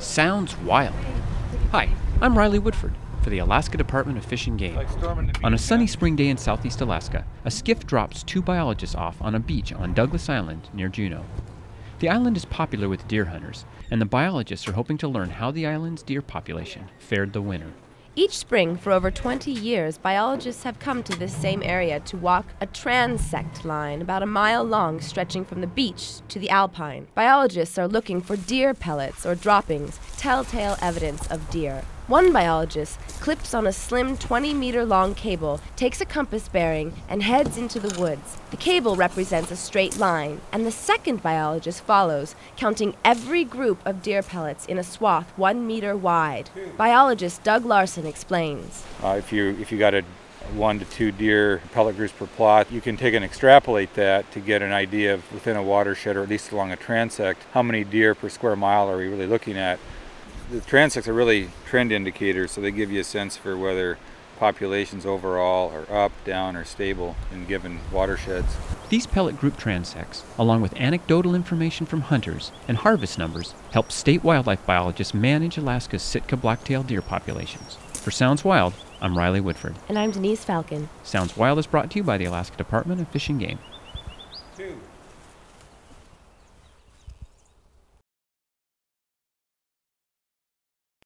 Sounds wild. Hi, I'm Riley Woodford for the Alaska Department of Fish and Game. On a sunny spring day in southeast Alaska, a skiff drops two biologists off on a beach on Douglas Island near Juneau. The island is popular with deer hunters, and the biologists are hoping to learn how the island's deer population fared the winter. Each spring, for over 20 years, biologists have come to this same area to walk a transect line about a mile long stretching from the beach to the alpine. Biologists are looking for deer pellets or droppings, telltale evidence of deer. One biologist clips on a slim 20-meter-long cable, takes a compass bearing, and heads into the woods. The cable represents a straight line, and the second biologist follows, counting every group of deer pellets in a swath 1 meter wide. Biologist Doug Larson explains. If you got a 1 to 2 deer pellet groups per plot, you can take and extrapolate that to get an idea of within a watershed, or at least along a transect, how many deer per square mile are we really looking at. The transects are really trend indicators, so they give you a sense for whether populations overall are up, down, or stable in given watersheds. These pellet group transects, along with anecdotal information from hunters and harvest numbers, help state wildlife biologists manage Alaska's Sitka blacktail deer populations. For Sounds Wild, I'm Riley Woodford. And I'm Denise Falcon. Sounds Wild is brought to you by the Alaska Department of Fish and Game.